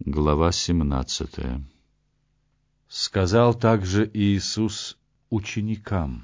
Глава 17. Сказал также Иисус ученикам: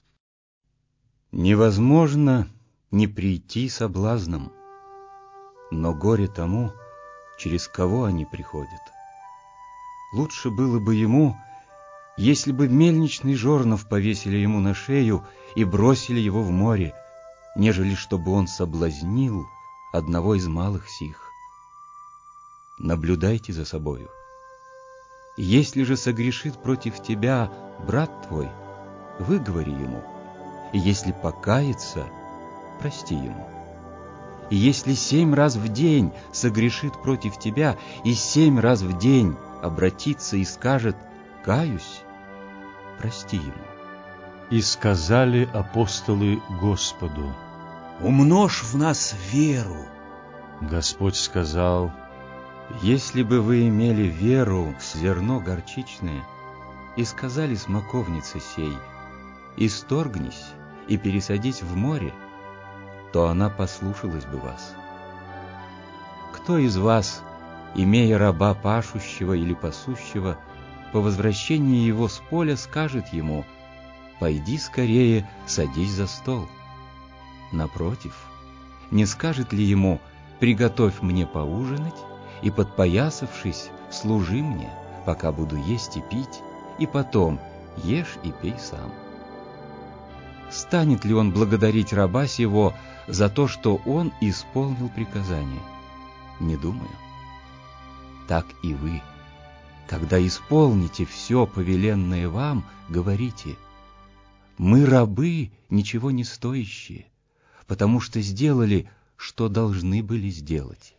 невозможно не прийти соблазном, но горе тому, через кого они приходят. Лучше было бы ему, если бы мельничный жорнов повесили ему на шею и бросили его в море, нежели чтобы он соблазнил одного из малых сих. Наблюдайте за собою. Если же согрешит против тебя брат твой, выговори ему, и если покается, прости ему. И если 7 раз в день согрешит против тебя, и 7 раз в день обратится и скажет: «Каюсь», прости ему. И сказали апостолы Господу: умножь в нас веру. Господь сказал: если бы вы имели веру с зерно горчичное, и сказали смоковнице сей: исторгнись и пересадись в море, то она послушалась бы вас. Кто из вас, имея раба пашущего или пасущего, по возвращении его с поля скажет ему: пойди скорее, садись за стол? Напротив, не скажет ли ему: приготовь мне поужинать, и, подпоясавшись, служи мне, пока буду есть и пить, и потом ешь и пей сам? Станет ли он благодарить раба сего за то, что он исполнил приказание? Не думаю. Так и вы, когда исполните все повеленное вам, говорите: мы рабы, ничего не стоящие, потому что сделали, что должны были сделать.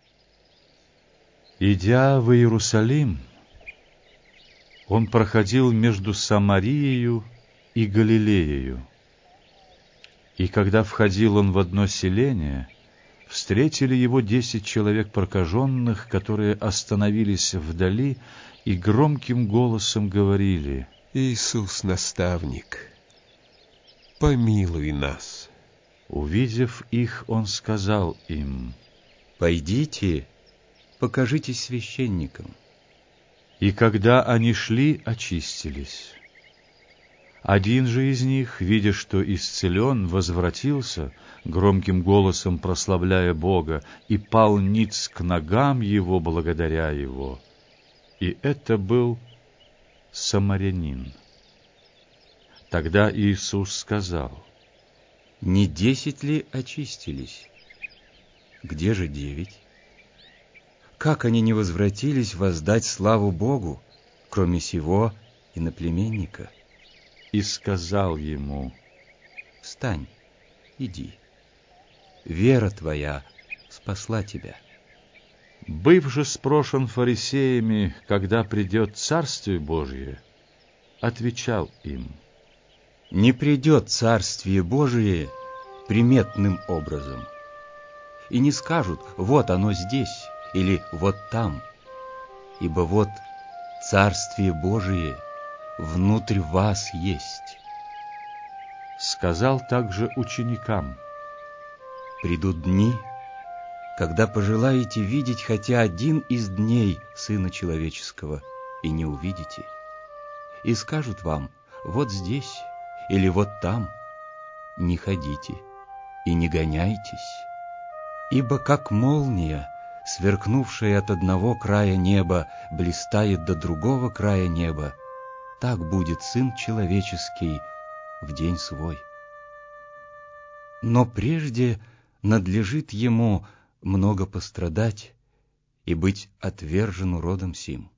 Идя в Иерусалим, он проходил между Самариею и Галилеею. И когда входил он в одно селение, встретили его 10 человек прокаженных, которые остановились вдали и громким голосом говорили: Иисус, наставник, помилуй нас. Увидев их, он сказал им: пойдите, покажитесь священникам. И когда они шли, очистились. Один же из них, видя, что исцелен, возвратился, громким голосом прославляя Бога, и пал ниц к ногам его, благодаря его. И это был самарянин. Тогда Иисус сказал: не 10 ли очистились? Где же 9? Как они не возвратились воздать славу Богу, кроме сего иноплеменника? И сказал ему: встань, иди, вера твоя спасла тебя. Быв же спрошен фарисеями, когда придет Царствие Божие, отвечал им: не придет Царствие Божие приметным образом, и не скажут: вот оно здесь, или вот там, ибо вот Царствие Божие внутрь вас есть. Сказал также ученикам: придут дни, когда пожелаете видеть хотя один из дней Сына Человеческого, и не увидите, и скажут вам: вот здесь, или вот там. Не ходите и не гоняйтесь, ибо как молния, сверкнувшая от одного края неба, блистает до другого края неба, так будет Сын Человеческий в день свой. Но прежде надлежит ему много пострадать и быть отвержену родом сим.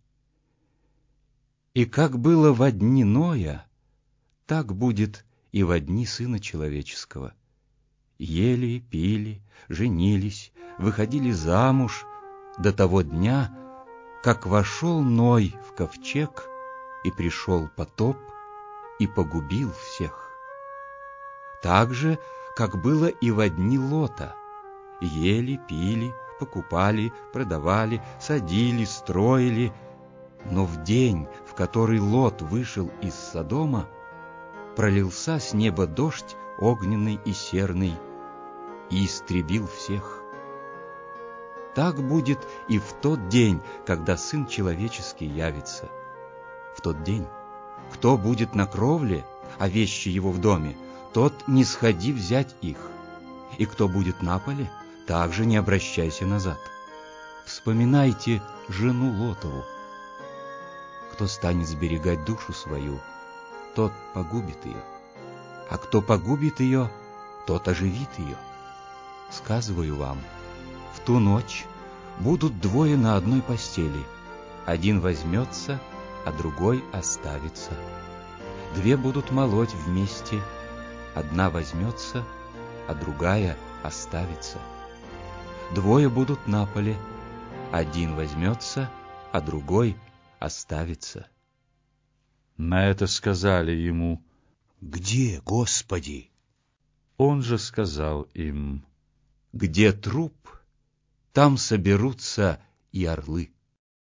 И как было во дни Ноя, так будет и во дни Сына Человеческого. Ели, пили, женились, выходили замуж до того дня, как вошел Ной в ковчег, и пришел потоп, и погубил всех. Так же, как было и во дни Лота. Ели, пили, покупали, продавали, садили, строили. Но в день, в который Лот вышел из Содома, пролился с неба дождь огненный и серный, и истребил всех. так будет и в тот день, когда Сын Человеческий явится. В тот день, кто будет на кровле, а вещи его в доме, тот не сходи взять их, и кто будет на поле, также не обращайся назад. Вспоминайте жену Лотову. Кто станет сберегать душу свою, тот погубит ее, а кто погубит ее, тот оживит ее. Сказываю вам, в ту ночь будут двое на одной постели, один возьмется, а другой оставится. Две будут молоть вместе, одна возьмется, а другая оставится. Двое будут на поле, один возьмется, а другой оставится. На это сказали ему: Где, Господи? Он же сказал им: Где труп, там соберутся и орлы.